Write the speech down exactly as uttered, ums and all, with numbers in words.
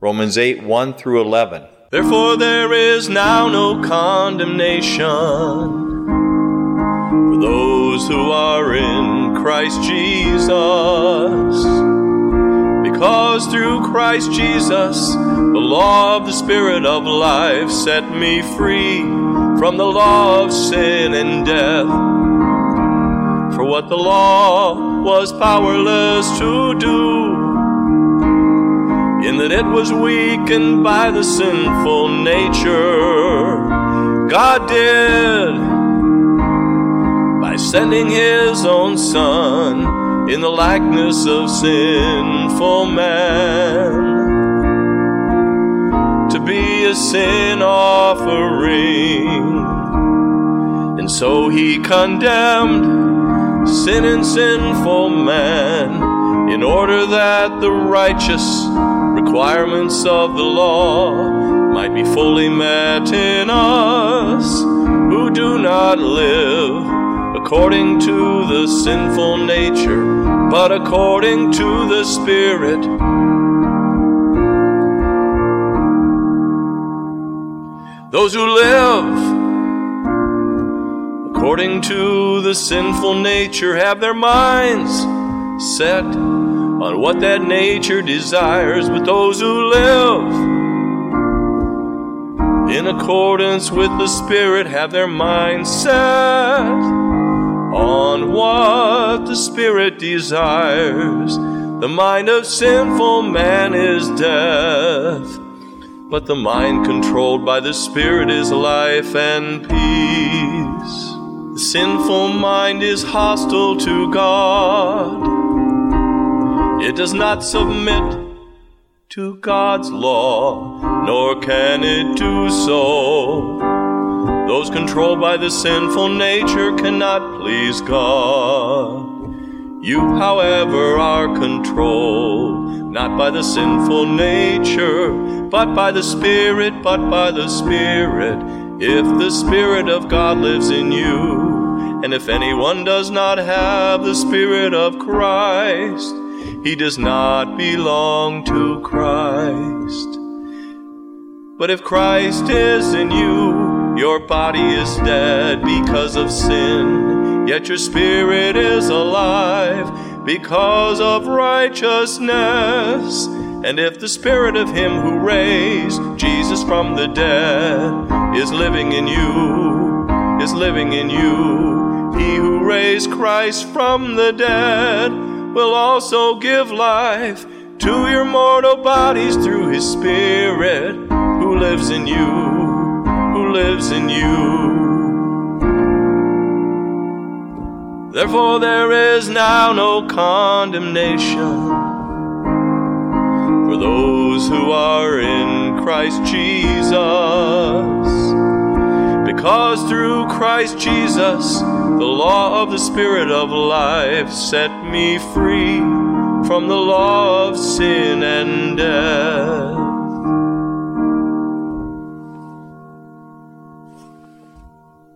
Romans eight, one through eleven. Therefore there is now no condemnation for those who are in Christ Jesus, because through Christ Jesus the law of the Spirit of life set me free from the law of sin and death. For what the law was powerless to do, in that it was weakened by the sinful nature, God did by sending his own Son in the likeness of sinful man to be a sin offering. And so he condemned sin and sinful man in order that the righteous requirements of the law might be fully met in us, who do not live according to the sinful nature, but according to the Spirit. Those who live according to the sinful nature have their minds set on what that nature desires, but those who live in accordance with the Spirit have their minds set on what the Spirit desires. The mind of sinful man is death, but the mind controlled by the Spirit is life and peace. The sinful mind is hostile to God. It does not submit to God's law, nor can it do so. Those controlled by the sinful nature cannot please God. You, however, are controlled, not by the sinful nature, but by the Spirit, but by the Spirit, if the Spirit of God lives in you. And if anyone does not have the Spirit of Christ, he does not belong to Christ. But if Christ is in you, your body is dead because of sin, yet your spirit is alive because of righteousness. And if the Spirit of him who raised Jesus from the dead is living in you, is living in you, he who raised Christ from the dead will also give life to your mortal bodies through his Spirit who lives in you, who lives in you. Therefore there is now no condemnation for those who are in Christ Jesus, because through Christ Jesus the law of the Spirit of life set me free from the law of sin and death.